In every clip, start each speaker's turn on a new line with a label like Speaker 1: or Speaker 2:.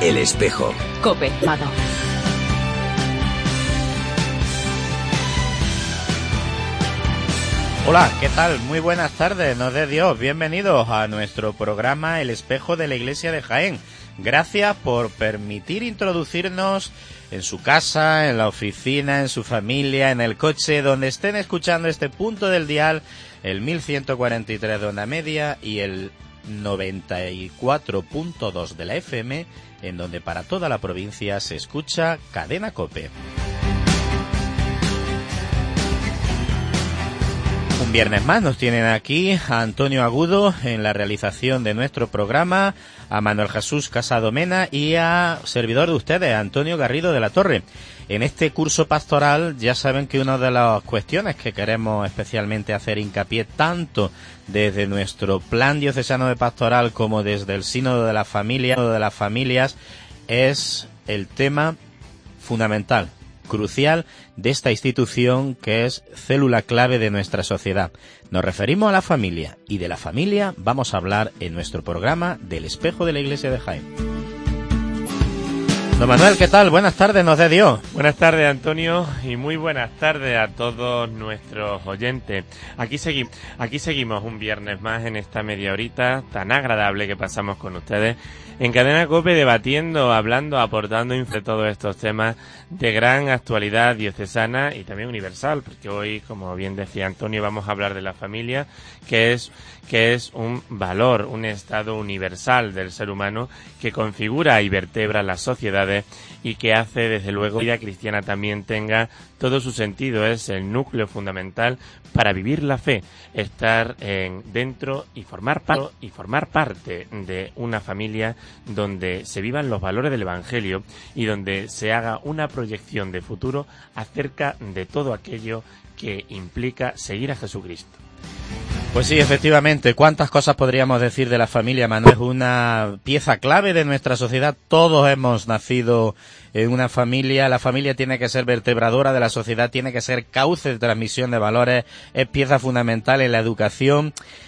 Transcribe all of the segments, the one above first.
Speaker 1: El Espejo.
Speaker 2: COPE. Mado.
Speaker 3: Hola, ¿qué tal? Muy buenas tardes, nos dé Dios. Bienvenidos a nuestro programa El Espejo de la Iglesia de Jaén. Gracias por permitir introducirnos en su casa, en la oficina, en su familia, en el coche, donde estén escuchando este punto del dial, el 1143 de onda media y el 94.2 de la FM, en donde para toda la provincia se escucha Cadena COPE. Un viernes más nos tienen aquí a Antonio Agudo en la realización de nuestro programa, a Manuel Jesús Casado Mena y a servidor de ustedes, Antonio Garrido de la Torre. En este curso pastoral ya saben que una de las cuestiones que queremos especialmente hacer hincapié tanto desde nuestro plan diocesano de pastoral como desde el sínodo de la familia, de las familias, es el tema fundamental, crucial de esta institución que es célula clave de nuestra sociedad. Nos referimos a la familia y de la familia vamos a hablar en nuestro programa del Espejo de la Iglesia de Jaén. Don Manuel, ¿qué tal? Buenas tardes, nos dé Dios.
Speaker 4: Buenas tardes, Antonio, y muy buenas tardes a todos nuestros oyentes. Aquí seguimos un viernes más en esta media horita tan agradable que pasamos con ustedes en Cadena COPE, debatiendo, hablando, aportando de todos estos temas de gran actualidad diocesana y también universal, porque hoy, como bien decía Antonio, vamos a hablar de la familia, que es un valor, un estado universal del ser humano que configura y vertebra las sociedades y que hace, desde luego, que la vida cristiana también tenga todo su sentido. Es el núcleo fundamental para vivir la fe, estar dentro y formar parte de una familia donde se vivan los valores del Evangelio y donde se haga una proyección de futuro acerca de todo aquello que implica seguir a Jesucristo.
Speaker 3: Pues sí, efectivamente, ¿cuántas cosas podríamos decir de la familia, Manuel? Es una pieza clave de nuestra sociedad. Todos hemos nacido en una familia. La familia tiene que ser vertebradora de la sociedad, tiene que ser cauce de transmisión de valores, es pieza fundamental en la educación.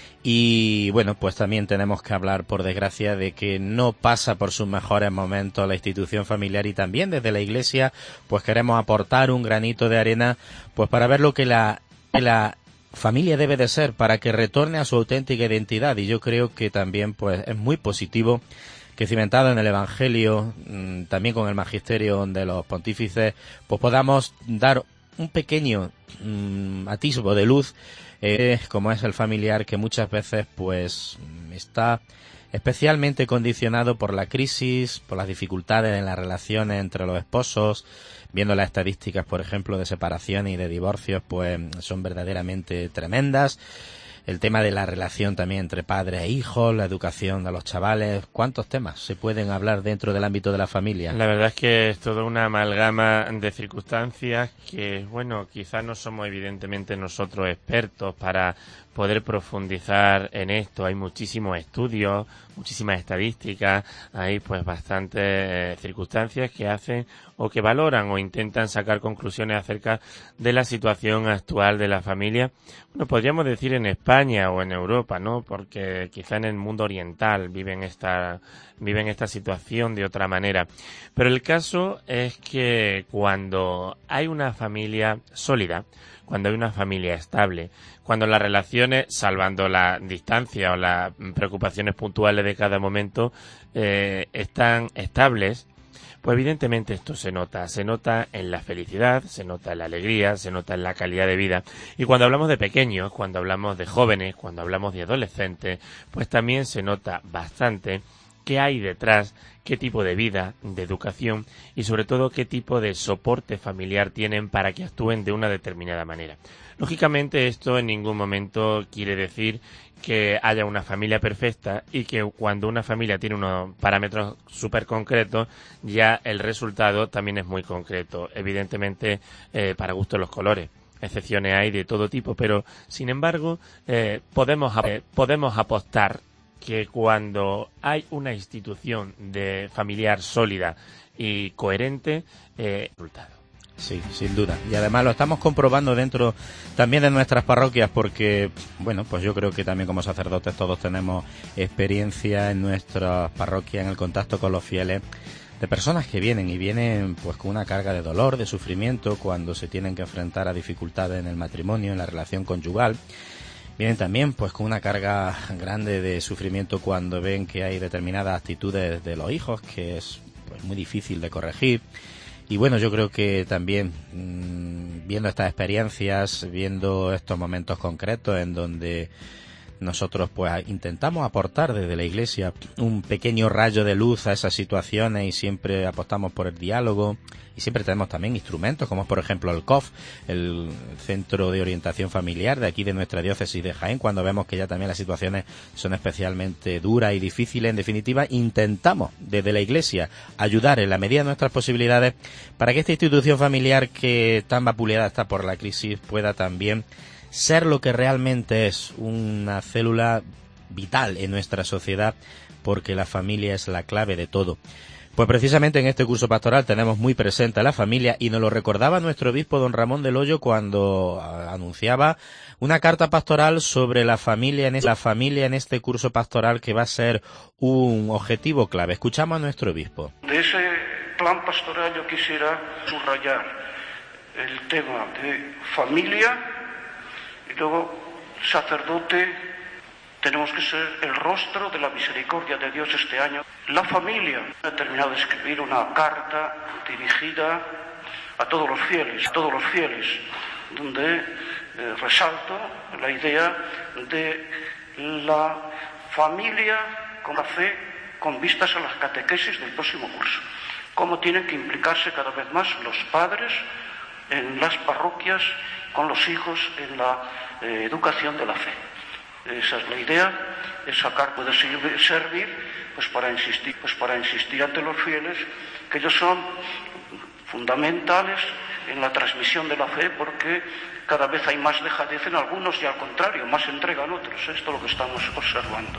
Speaker 3: Y bueno, pues también tenemos que hablar, por desgracia, de que no pasa por sus mejores momentos la institución familiar, y también desde la Iglesia pues queremos aportar un granito de arena pues para ver lo que la familia debe de ser para que retorne a su auténtica identidad. Y yo creo que también pues es muy positivo que, cimentado en el Evangelio, también con el magisterio de los pontífices, pues podamos dar un pequeño atisbo de luz, como es el familiar, que muchas veces pues está especialmente condicionado por la crisis, por las dificultades en las relaciones entre los esposos. Viendo las estadísticas, por ejemplo, de separación y de divorcios, pues son verdaderamente tremendas. El tema de la relación también entre padres e hijos, la educación de los chavales. ¿Cuántos temas se pueden hablar dentro del ámbito de la familia?
Speaker 4: La verdad es que es toda una amalgama de circunstancias que, bueno, quizás no somos evidentemente nosotros expertos para poder profundizar en esto. Hay muchísimos estudios, muchísimas estadísticas, hay pues bastantes circunstancias que hacen o que valoran o intentan sacar conclusiones acerca de la situación actual de la familia. Bueno, podríamos decir en España o en Europa, ¿no? Porque quizá en el mundo oriental viven esta situación de otra manera. Pero el caso es que cuando hay una familia sólida, cuando hay una familia estable, cuando las relaciones, salvando la distancia o las preocupaciones puntuales de cada momento, están estables, pues evidentemente esto se nota en la felicidad, se nota en la alegría, se nota en la calidad de vida. Y cuando hablamos de pequeños, cuando hablamos de jóvenes, cuando hablamos de adolescentes, pues también se nota bastante qué hay detrás, qué tipo de vida, de educación y sobre todo qué tipo de soporte familiar tienen para que actúen de una determinada manera. Lógicamente esto en ningún momento quiere decir que haya una familia perfecta y que cuando una familia tiene unos parámetros súper concretos ya el resultado también es muy concreto. Evidentemente para gusto los colores. Excepciones hay de todo tipo, pero sin embargo podemos apostar que cuando hay una institución de familiar sólida y coherente, resultado.
Speaker 3: Sí, sin duda. Y además lo estamos comprobando dentro también de nuestras parroquias porque, bueno, pues yo creo que también como sacerdotes todos tenemos experiencia en nuestras parroquias, en el contacto con los fieles, de personas que vienen pues con una carga de dolor, de sufrimiento cuando se tienen que enfrentar a dificultades en el matrimonio, en la relación conyugal. Vienen también pues con una carga grande de sufrimiento cuando ven que hay determinadas actitudes de los hijos que es pues muy difícil de corregir. Y bueno, yo creo que también viendo estas experiencias, viendo estos momentos concretos en donde nosotros pues intentamos aportar desde la Iglesia un pequeño rayo de luz a esas situaciones y siempre apostamos por el diálogo y siempre tenemos también instrumentos como por ejemplo el COF, el Centro de Orientación Familiar de aquí de nuestra diócesis de Jaén, cuando vemos que ya también las situaciones son especialmente duras y difíciles. En definitiva, intentamos desde la Iglesia ayudar en la medida de nuestras posibilidades para que esta institución familiar que tan vapuleada está por la crisis pueda también ser lo que realmente es, una célula vital en nuestra sociedad, porque la familia es la clave de todo. Pues precisamente en este curso pastoral tenemos muy presente a la familia y nos lo recordaba nuestro obispo don Ramón del Hoyo cuando anunciaba una carta pastoral sobre la familia en este curso pastoral que va a ser un objetivo clave. Escuchamos a nuestro obispo.
Speaker 1: De ese plan pastoral yo quisiera subrayar el tema de familia. Y luego, sacerdote, tenemos que ser el rostro de la misericordia de Dios este año. La familia. He terminado de escribir una carta dirigida a todos los fieles, donde resalto la idea de la familia con la fe, con vistas a las catequesis del próximo curso. Cómo tienen que implicarse cada vez más los padres en las parroquias, con los hijos en la educación de la fe. Esa es la idea. Esa carta puede servir pues para insistir ante los fieles que ellos son fundamentales en la transmisión de la fe, porque cada vez hay más dejadez en algunos y al contrario, más entrega en otros. Esto es lo que estamos observando.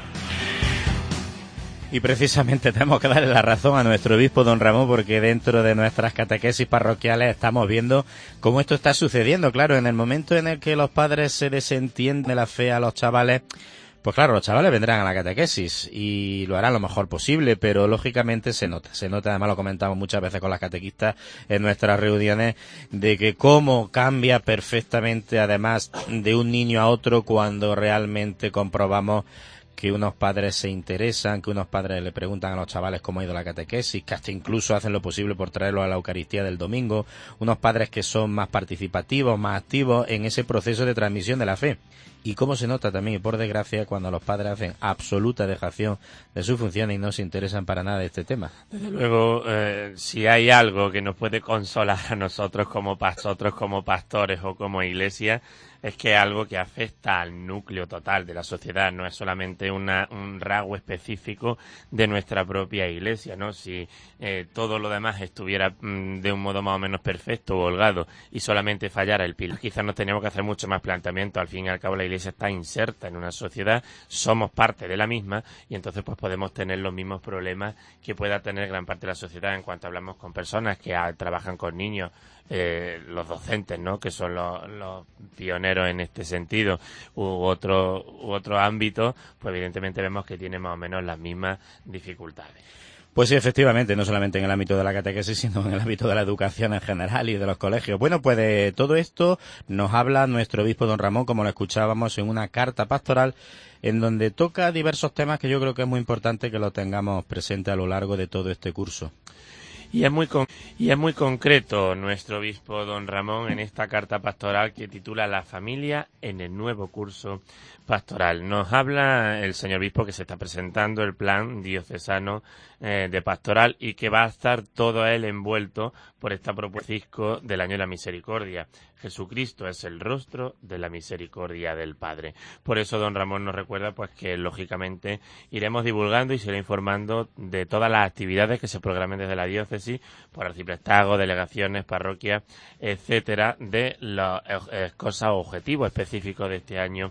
Speaker 3: Y precisamente tenemos que darle la razón a nuestro obispo don Ramón, porque dentro de nuestras catequesis parroquiales estamos viendo cómo esto está sucediendo. Claro, en el momento en el que los padres se desentienden de la fe a los chavales, pues claro, los chavales vendrán a la catequesis y lo harán lo mejor posible, pero lógicamente se nota, además lo comentamos muchas veces con las catequistas en nuestras reuniones, de que cómo cambia perfectamente además de un niño a otro cuando realmente comprobamos que unos padres se interesan, que unos padres le preguntan a los chavales cómo ha ido la catequesis, que hasta incluso hacen lo posible por traerlos a la Eucaristía del domingo, unos padres que son más participativos, más activos en ese proceso de transmisión de la fe. Y cómo se nota también, y por desgracia, cuando los padres hacen absoluta dejación de sus funciones y no se interesan para nada de este tema.
Speaker 4: Desde luego, si hay algo que nos puede consolar a nosotros como pastores o como iglesia, es que algo que afecta al núcleo total de la sociedad, no es solamente un rasgo específico de nuestra propia iglesia, ¿no? Si todo lo demás estuviera de un modo más o menos perfecto o holgado y solamente fallara el pilar, quizás nos teníamos que hacer mucho más planteamiento. Al fin y al cabo la iglesia está inserta en una sociedad, somos parte de la misma y entonces pues podemos tener los mismos problemas que pueda tener gran parte de la sociedad en cuanto hablamos con personas que trabajan con niños, los docentes, ¿no? Que son los pioneros en este sentido, u otro ámbito, pues evidentemente vemos que tiene más o menos las mismas dificultades.
Speaker 3: Pues sí, efectivamente, no solamente en el ámbito de la catequesis, sino en el ámbito de la educación en general y de los colegios. Bueno, pues de todo esto nos habla nuestro obispo don Ramón, como lo escuchábamos en una carta pastoral, en donde toca diversos temas que yo creo que es muy importante que lo tengamos presente a lo largo de todo este curso.
Speaker 4: Y es muy concreto nuestro obispo don Ramón en esta carta pastoral que titula La familia en el nuevo curso pastoral. Nos habla el señor obispo que se está presentando el plan diocesano de pastoral y que va a estar todo él envuelto por esta propuesta del año de la misericordia. Jesucristo es el rostro de la misericordia del Padre. Por eso don Ramón nos recuerda pues que lógicamente iremos divulgando y se irá informando de todas las actividades que se programen desde la diócesis por arciprestazgos, delegaciones, parroquias, etcétera, de las cosas o objetivos específicos de este año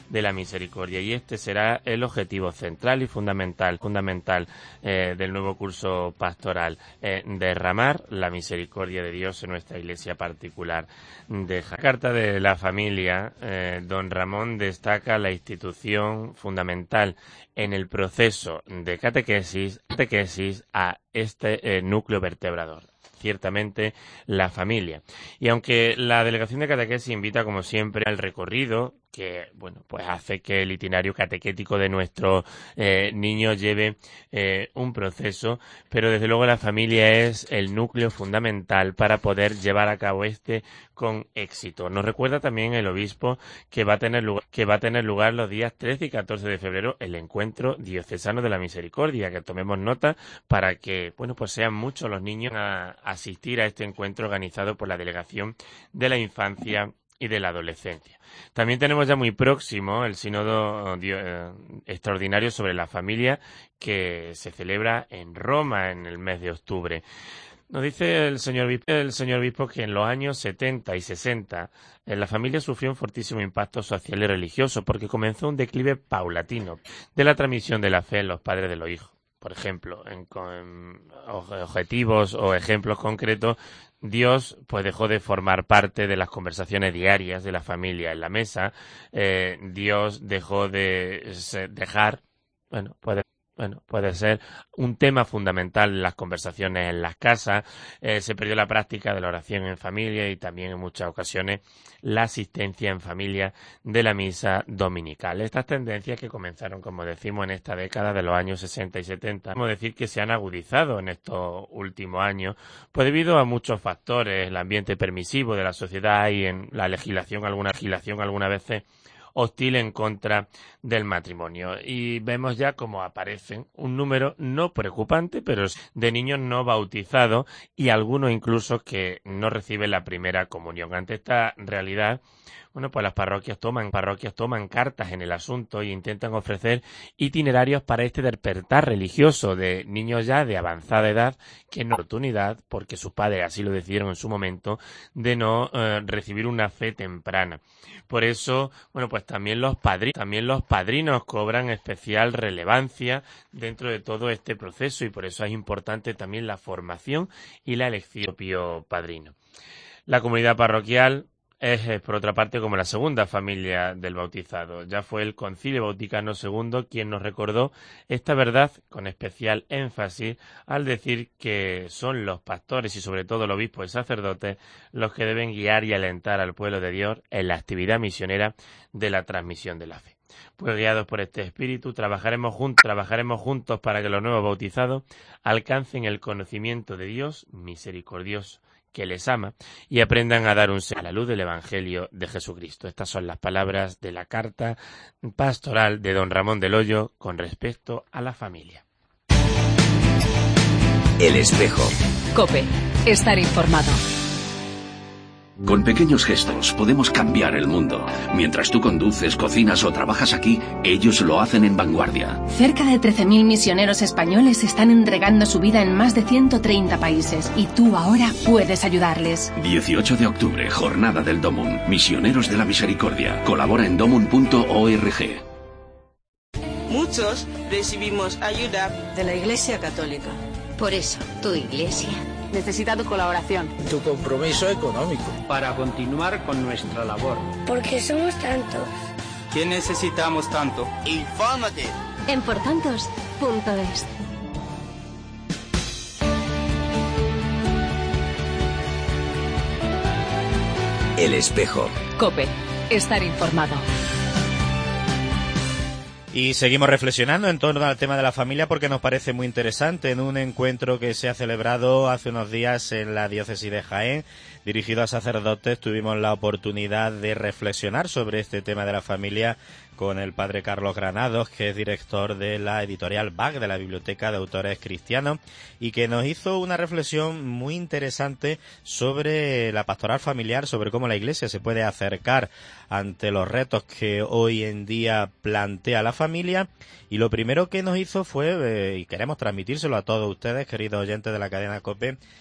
Speaker 4: de la Misericordia. Y este será el objetivo central y fundamental del nuevo curso pastoral, derramar la misericordia de Dios en nuestra iglesia particular. De la Carta de la Familia, don Ramón destaca la institución fundamental en el proceso de catequesis a este núcleo vertebrador. Ciertamente la familia. Y aunque la Delegación de Catequesis invita, como siempre, al recorrido, que pues hace que el itinerario catequético de nuestros niños lleve un proceso, pero desde luego la familia es el núcleo fundamental para poder llevar a cabo con éxito. Nos recuerda también el obispo que va a tener lugar los días 13 y 14 de febrero el encuentro diocesano de la Misericordia, que tomemos nota para que pues sean muchos los niños a asistir a este encuentro organizado por la Delegación de la Infancia y de la Adolescencia. También tenemos ya muy próximo el sínodo extraordinario sobre la familia, que se celebra en Roma en el mes de octubre. Nos dice el señor obispo que en los años 70 y 60 la familia sufrió un fortísimo impacto social y religioso, porque comenzó un declive paulatino de la transmisión de la fe en los padres de los hijos. Por ejemplo, en objetivos o ejemplos concretos, Dios pues dejó de formar parte de las conversaciones diarias de la familia en la mesa. Dios dejó de puede ser un tema fundamental en las conversaciones en las casas. Se perdió la práctica de la oración en familia y también en muchas ocasiones la asistencia en familia de la misa dominical. Estas tendencias que comenzaron, como decimos, en esta década de los años 60 y 70, podemos decir que se han agudizado en estos últimos años, pues debido a muchos factores, el ambiente permisivo de la sociedad y en la legislación algunas veces hostil en contra del matrimonio. Y vemos ya cómo aparecen un número no preocupante, pero de niños no bautizados y algunos incluso que no reciben la primera comunión. Ante esta realidad, pues las parroquias toman cartas en el asunto e intentan ofrecer itinerarios para este despertar religioso de niños ya de avanzada edad que no tienen oportunidad, porque sus padres así lo decidieron en su momento, de no recibir una fe temprana. Por eso, pues también los padrinos cobran especial relevancia dentro de todo este proceso, y por eso es importante también la formación y la elección del propio padrino. La comunidad parroquial es, por otra parte, como la segunda familia del bautizado. Ya fue el Concilio Vaticano II quien nos recordó esta verdad con especial énfasis al decir que son los pastores y sobre todo los obispos y sacerdotes los que deben guiar y alentar al pueblo de Dios en la actividad misionera de la transmisión de la fe. Pues guiados por este espíritu, trabajaremos juntos para que los nuevos bautizados alcancen el conocimiento de Dios misericordioso, que les ama, y aprendan a dar un sello a la luz del Evangelio de Jesucristo. Estas son las palabras de la carta pastoral de don Ramón del Hoyo con respecto a la familia.
Speaker 2: El espejo.
Speaker 5: COPE. Estar informado.
Speaker 2: Con pequeños gestos podemos cambiar el mundo. Mientras tú conduces, cocinas o trabajas aquí, ellos lo hacen en Vanguardia.
Speaker 6: Cerca de 13.000 misioneros españoles están entregando su vida en más de 130 países y tú ahora puedes ayudarles.
Speaker 2: 18 de octubre, Jornada del Dómun. Misioneros de la Misericordia. Colabora en domun.org.
Speaker 7: Muchos recibimos ayuda
Speaker 8: de la Iglesia Católica.
Speaker 9: Por eso, tu iglesia
Speaker 10: necesita tu colaboración.
Speaker 11: Tu compromiso económico.
Speaker 12: Para continuar con nuestra labor.
Speaker 13: Porque somos tantos.
Speaker 12: ¿Qué necesitamos tanto?
Speaker 7: Infórmate
Speaker 14: en portantos.es.
Speaker 2: El espejo.
Speaker 5: COPE. Estar informado.
Speaker 3: Y seguimos reflexionando en torno al tema de la familia porque nos parece muy interesante. En un encuentro que se ha celebrado hace unos días en la diócesis de Jaén, dirigido a sacerdotes, tuvimos la oportunidad de reflexionar sobre este tema de la familia con el padre Carlos Granados, que es director de la editorial BAC, de la Biblioteca de Autores Cristianos, y que nos hizo una reflexión muy interesante sobre la pastoral familiar, sobre cómo la Iglesia se puede acercar ante los retos que hoy en día plantea la familia. Y lo primero que nos hizo fue, y queremos transmitírselo a todos ustedes, queridos oyentes de la cadena COPE,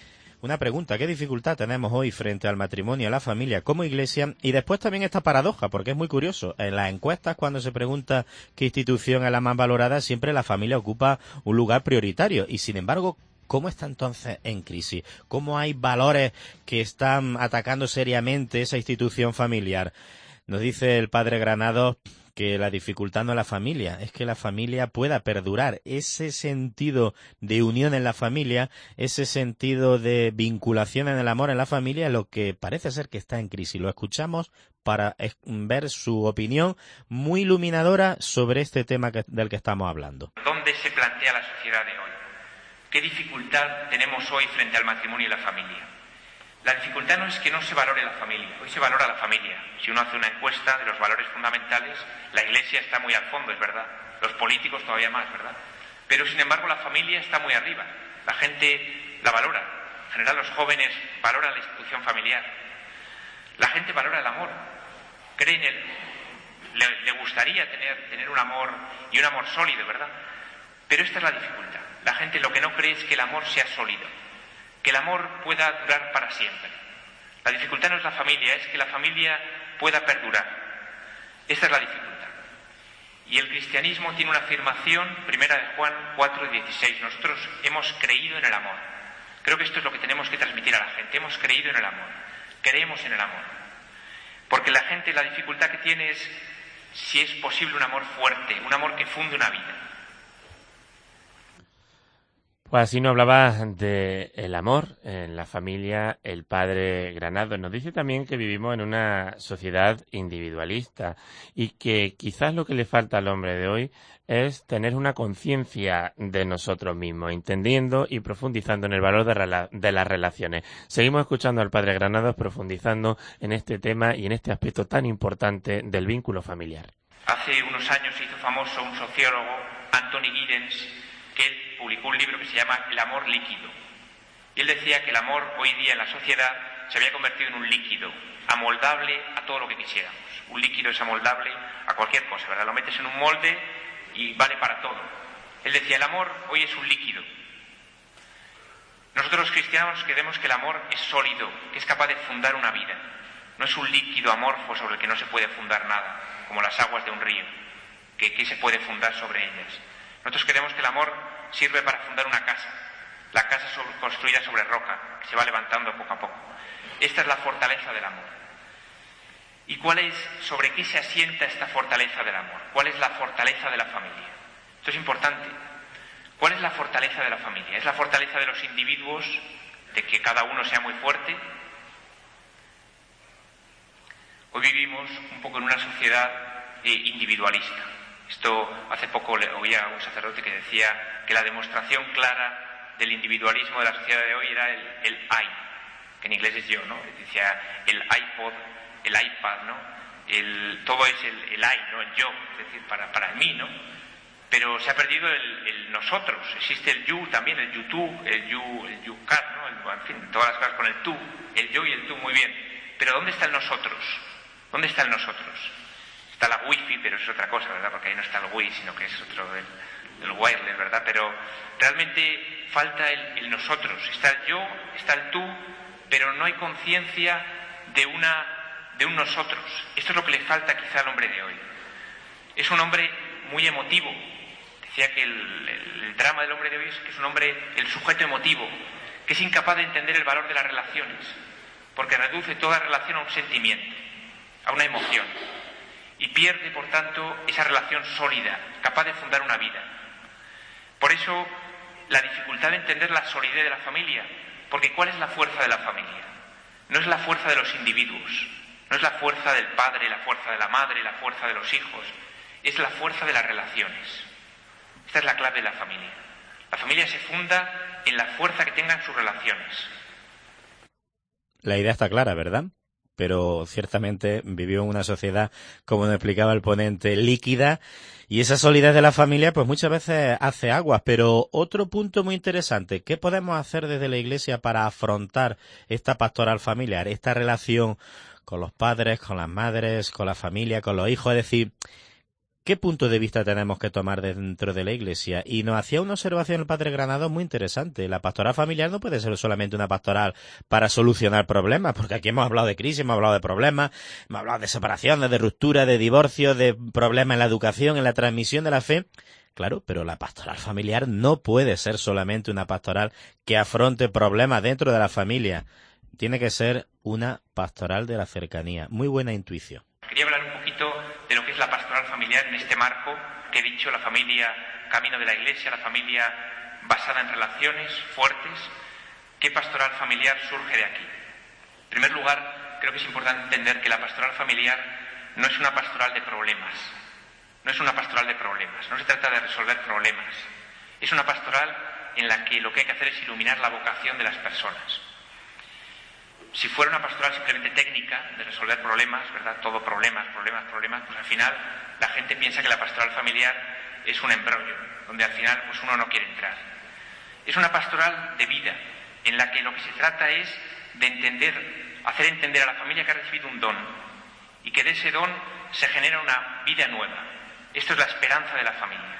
Speaker 3: una pregunta, ¿qué dificultad tenemos hoy frente al matrimonio, a la familia como iglesia? Y después también esta paradoja, porque es muy curioso. En las encuestas, cuando se pregunta qué institución es la más valorada, siempre la familia ocupa un lugar prioritario. Y sin embargo, ¿cómo está entonces en crisis? ¿Cómo hay valores que están atacando seriamente esa institución familiar? Nos dice el padre Granados que la dificultad no es la familia, es que la familia pueda perdurar. Ese sentido de unión en la familia, ese sentido de vinculación en el amor en la familia, es lo que parece ser que está en crisis. Lo escuchamos para ver su opinión muy iluminadora sobre este tema del que estamos hablando.
Speaker 8: ¿Dónde se plantea la sociedad de hoy? ¿Qué dificultad tenemos hoy frente al matrimonio y la familia? La dificultad no es que no se valore la familia, hoy se valora la familia. Si uno hace una encuesta de los valores fundamentales, la Iglesia está muy al fondo, es verdad. Los políticos todavía más, ¿verdad? Pero sin embargo la familia está muy arriba. La gente la valora. En general los jóvenes valoran la institución familiar. La gente valora el amor. Cree en él. Le gustaría tener un amor y un amor sólido, ¿verdad? Pero esta es la dificultad. La gente lo que no cree es que el amor sea sólido, que el amor pueda durar para siempre. La dificultad no es la familia, es que la familia pueda perdurar. Esta es la dificultad. Y el cristianismo tiene una afirmación, 1 de Juan 4:16. Nosotros hemos creído en el amor. Creo que esto es lo que tenemos que transmitir a la gente. Hemos creído en el amor. Creemos en el amor. Porque la gente, la dificultad que tiene es si es posible un amor fuerte, un amor que funde una vida.
Speaker 4: Pues así nos hablaba del amor en la familia el padre Granados. Nos dice también que vivimos en una sociedad individualista y que quizás lo que le falta al hombre de hoy es tener una conciencia de nosotros mismos, entendiendo y profundizando en el valor de las relaciones. Seguimos escuchando al padre Granados profundizando en este tema y en este aspecto tan importante del vínculo familiar.
Speaker 8: Hace unos años se hizo famoso un sociólogo, Anthony Giddens, que él publicó un libro que se llama El amor líquido. Y él decía que el amor hoy día en la sociedad se había convertido en un líquido, amoldable a todo lo que quisiéramos. Un líquido es amoldable a cualquier cosa, ¿verdad? Lo metes en un molde y vale para todo. Él decía, el amor hoy es un líquido. Nosotros los cristianos creemos que el amor es sólido, que es capaz de fundar una vida. No es un líquido amorfo sobre el que no se puede fundar nada, como las aguas de un río, que se puede fundar sobre ellas. Nosotros creemos que el amor sirve para fundar una casa, la casa construida sobre roca, que se va levantando poco a poco. Esta es la fortaleza del amor. ¿Y sobre qué se asienta esta fortaleza del amor? ¿Cuál es la fortaleza de la familia? Esto es importante. ¿Cuál es la fortaleza de la familia? ¿Es la fortaleza de los individuos, de que cada uno sea muy fuerte? Hoy vivimos un poco en una sociedad individualista. Hace poco oía a un sacerdote que decía que la demostración clara del individualismo de la sociedad de hoy era el I, que en inglés es yo, ¿no? Decía el iPod, el iPad, ¿no? Todo es el I, ¿no? El yo, es decir, para mí, ¿no? Pero se ha perdido el nosotros. Existe el you también, el you tú, el you cat, ¿no? En fin, todas las cosas con el tú, el yo y el tú, muy bien. Pero ¿dónde está el nosotros? ¿Dónde está el nosotros? Está la wifi, pero es otra cosa, ¿verdad? Porque ahí no está el Wi, sino que es otro del wireless, ¿verdad? Pero realmente falta el nosotros. Está el yo, está el tú, pero no hay conciencia de un nosotros. Esto es lo que le falta quizá al hombre de hoy. Es un hombre muy emotivo. Decía que el drama del hombre de hoy es que es un hombre, el sujeto emotivo, que es incapaz de entender el valor de las relaciones, porque reduce toda relación a un sentimiento, a una emoción. Y pierde, por tanto, esa relación sólida, capaz de fundar una vida. Por eso, la dificultad de entender la solidez de la familia, porque ¿cuál es la fuerza de la familia? No es la fuerza de los individuos, no es la fuerza del padre, la fuerza de la madre, la fuerza de los hijos, es la fuerza de las relaciones. Esta es la clave de la familia. La familia se funda en la fuerza que tengan sus relaciones.
Speaker 3: La idea está clara, ¿verdad? Pero ciertamente vivió en una sociedad, como nos explicaba el ponente, líquida, y esa solidez de la familia pues muchas veces hace aguas. Pero otro punto muy interesante, ¿qué podemos hacer desde la Iglesia para afrontar esta pastoral familiar, esta relación con los padres, con las madres, con la familia, con los hijos? Es decir, ¿Qué punto de vista tenemos que tomar dentro de la Iglesia? Y nos hacía una observación el padre Granado muy interesante. La pastoral familiar no puede ser solamente una pastoral para solucionar problemas, porque aquí hemos hablado de crisis, hemos hablado de problemas, hemos hablado de separaciones, de ruptura, de divorcio, de problemas en la educación, en la transmisión de la fe. Claro, pero la pastoral familiar no puede ser solamente una pastoral que afronte problemas dentro de la familia. Tiene que ser una pastoral de la cercanía. Muy buena intuición.
Speaker 8: Quería hablar un poquito de lo que es la pastoral familiar en este marco que he dicho, la familia camino de la Iglesia, la familia basada en relaciones fuertes. ¿Qué pastoral familiar surge de aquí? En primer lugar, creo que es importante entender que la pastoral familiar no es una pastoral de problemas. No es una pastoral de problemas, no se trata de resolver problemas. Es una pastoral en la que lo que hay que hacer es iluminar la vocación de las personas. Si fuera una pastoral simplemente técnica, de resolver problemas, ¿verdad? Todo problemas, pues al final la gente piensa que la pastoral familiar es un embrollo, donde al final pues uno no quiere entrar. Es una pastoral de vida, en la que lo que se trata es de hacer entender a la familia que ha recibido un don, y que de ese don se genera una vida nueva. Esto es la esperanza de la familia.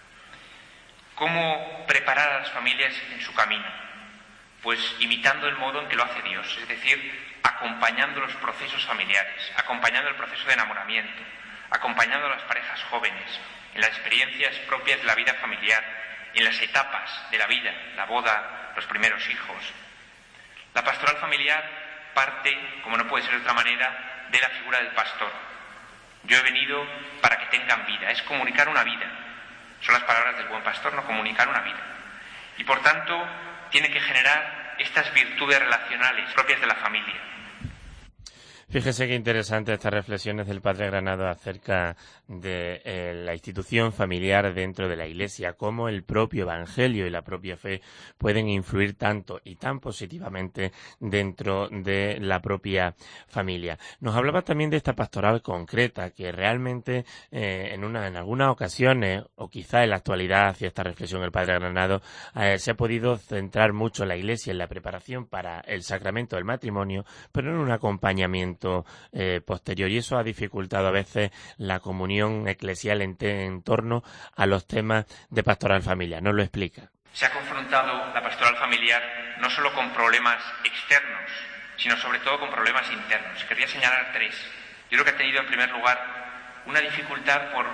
Speaker 8: ¿Cómo preparar a las familias en su camino? Pues imitando el modo en que lo hace Dios, es decir, acompañando los procesos familiares, acompañando el proceso de enamoramiento, acompañando a las parejas jóvenes en las experiencias propias de la vida familiar, en las etapas de la vida, la boda, los primeros hijos. La pastoral familiar parte, como no puede ser de otra manera, de la figura del pastor. Yo he venido para que tengan vida, es comunicar una vida. Son las palabras del buen pastor, no comunicar una vida. Y por tanto, tiene que generar estas virtudes relacionales propias de la familia.
Speaker 4: Fíjese qué interesante estas reflexiones del padre Granado acerca de la institución familiar dentro de la Iglesia, cómo el propio Evangelio y la propia fe pueden influir tanto y tan positivamente dentro de la propia familia. Nos hablaba también de esta pastoral concreta que realmente en algunas ocasiones, o quizá en la actualidad, hacia esta reflexión el padre Granado, se ha podido centrar mucho en la Iglesia en la preparación para el sacramento del matrimonio, pero en un acompañamiento posterior, y eso ha dificultado a veces la comunión eclesial en torno a los temas de pastoral familiar. ¿Nos lo explica?
Speaker 8: Se ha confrontado la pastoral familiar no solo con problemas externos, sino sobre todo con problemas internos. Quería señalar tres. Yo creo que ha tenido en primer lugar una dificultad por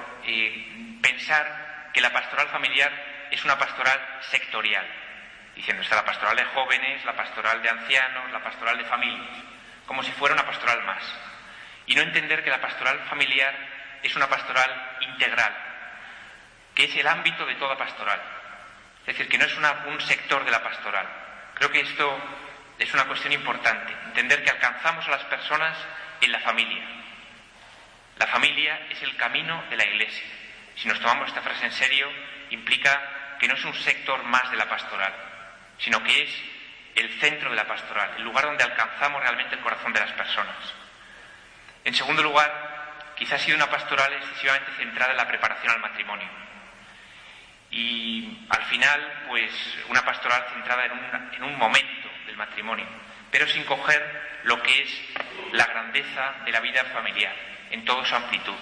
Speaker 8: pensar que la pastoral familiar es una pastoral sectorial, diciendo está la pastoral de jóvenes, la pastoral de ancianos, la pastoral de familias, como si fuera una pastoral más, y no entender que la pastoral familiar es una pastoral integral, que es el ámbito de toda pastoral, es decir, que no es un sector de la pastoral. Creo que esto es una cuestión importante, entender que alcanzamos a las personas en la familia. La familia es el camino de la Iglesia. Si nos tomamos esta frase en serio, implica que no es un sector más de la pastoral, sino que es el centro de la pastoral, el lugar donde alcanzamos realmente el corazón de las personas. En segundo lugar, quizás ha sido una pastoral excesivamente centrada en la preparación al matrimonio. Y al final, pues, una pastoral centrada en un momento del matrimonio, pero sin coger lo que es la grandeza de la vida familiar, en toda su amplitud.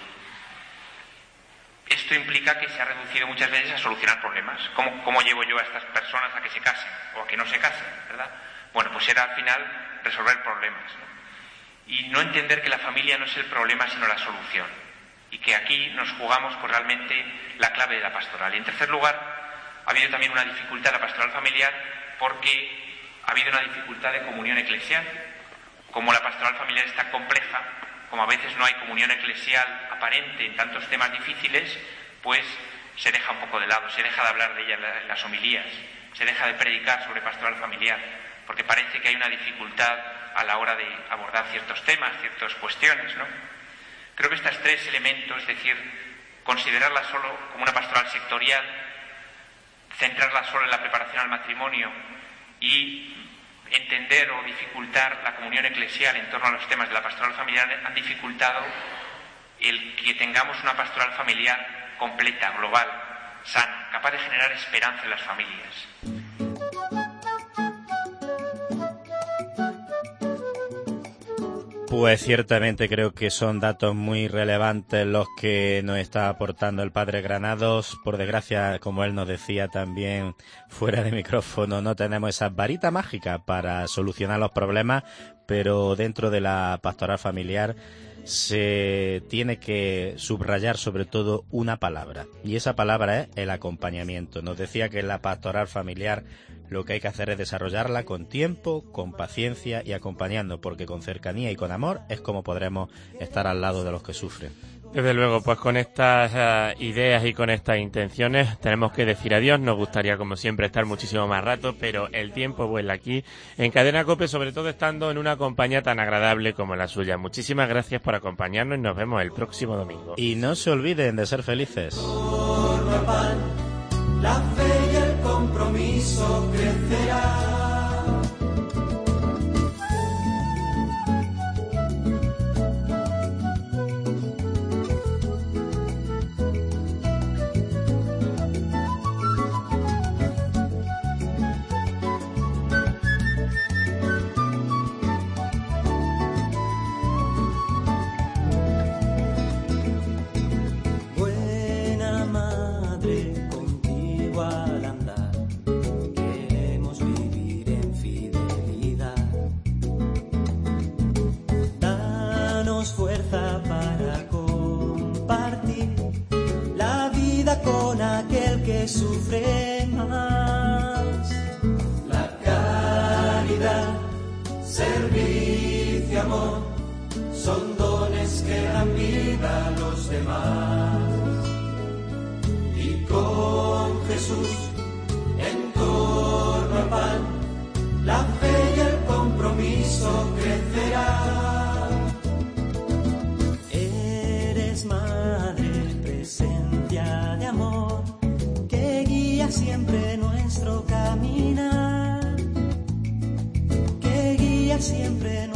Speaker 8: Esto implica que se ha reducido muchas veces a solucionar problemas. ¿Cómo llevo yo a estas personas a que se casen o a que no se casen, verdad? Bueno, pues era al final resolver problemas, ¿no? Y no entender que la familia no es el problema sino la solución. Y que aquí nos jugamos por realmente la clave de la pastoral. Y en tercer lugar, ha habido también una dificultad en la pastoral familiar porque ha habido una dificultad de comunión eclesial. Como la pastoral familiar está compleja, como a veces no hay comunión eclesial aparente en tantos temas difíciles, pues se deja un poco de lado, se deja de hablar de ella en las homilías, se deja de predicar sobre pastoral familiar, porque parece que hay una dificultad a la hora de abordar ciertos temas, ciertas cuestiones, ¿no? Creo que estos tres elementos, es decir, considerarla solo como una pastoral sectorial, centrarla solo en la preparación al matrimonio y entender o dificultar la comunión eclesial en torno a los temas de la pastoral familiar han dificultado el que tengamos una pastoral familiar completa, global, sana, capaz de generar esperanza en las familias.
Speaker 3: Pues ciertamente creo que son datos muy relevantes los que nos está aportando el padre Granados. Por desgracia, como él nos decía también fuera de micrófono, no tenemos esa varita mágica para solucionar los problemas, pero dentro de la pastoral familiar se tiene que subrayar sobre todo una palabra, y esa palabra es el acompañamiento. Nos decía que en la pastoral familiar lo que hay que hacer es desarrollarla con tiempo, con paciencia y acompañando, porque con cercanía y con amor es como podremos estar al lado de los que sufren.
Speaker 4: Desde luego, pues con estas ideas y con estas intenciones tenemos que decir adiós. Nos gustaría, como siempre, estar muchísimo más rato, pero el tiempo vuela aquí en Cadena COPE, sobre todo estando en una compañía tan agradable como la suya. Muchísimas gracias por acompañarnos y nos vemos el próximo domingo.
Speaker 3: Y no se olviden de ser felices.
Speaker 13: La fe y el compromiso crecerá. Fuerza para compartir la vida con aquel que sufre más. La caridad, servicio, amor son dones que dan vida a los demás. Y con Jesús en torno al pan, la fe y el compromiso crecerá. Madre, presencia de amor que guía siempre nuestro caminar, que guía siempre